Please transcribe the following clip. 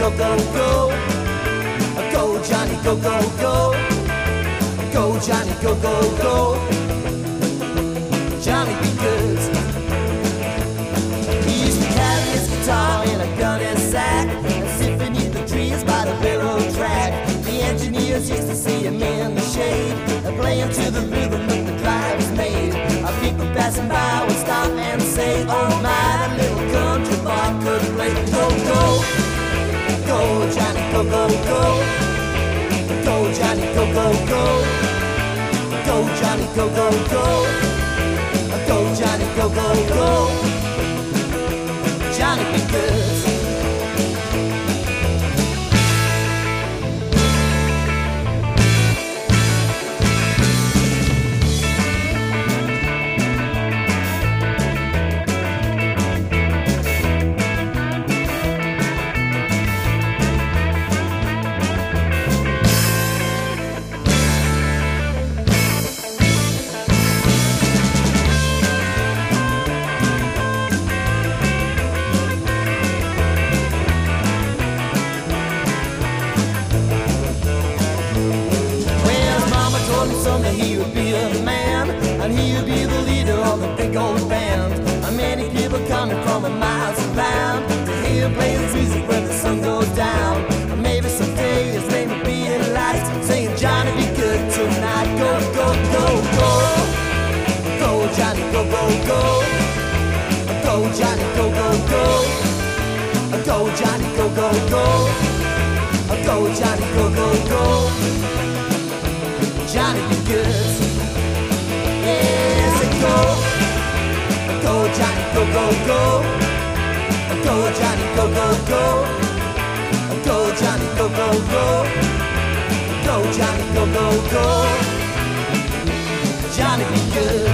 go, go, go. Go, Johnny, go, go, go. Go, Johnny, go, go, go. Johnny be good. He used to carry his guitar in a gunny sack and sit beneath the trees by the railroad track. The engineers used to see him in the shade, playing to the rhythm that the drivers made. People passing by would stop and say, oh my, little country boy could play. Go, go, go, Johnny, go, go, go. Go, Johnny, go, go, go. Go, Johnny, go, go, go. Go, Johnny, go, go, go. Johnny be good. Someday he would be a man, and he would be the leader of the big old band. And many people coming from miles around to hear him play his music when the sun goes down. And maybe someday his name will be in lights, saying, Johnny, be good tonight. Go, go, go, go. Go, Johnny, go, go, go. Go, Johnny, go, go, go. Go, Johnny, go, go, go. Go, Johnny, go, go, go. Johnny be good. Yes, go. Go, Johnny, go, go, go. Go, Johnny, go, go, go. Go, Johnny, go, go, go. Go, Johnny, go, go, go. Johnny be good.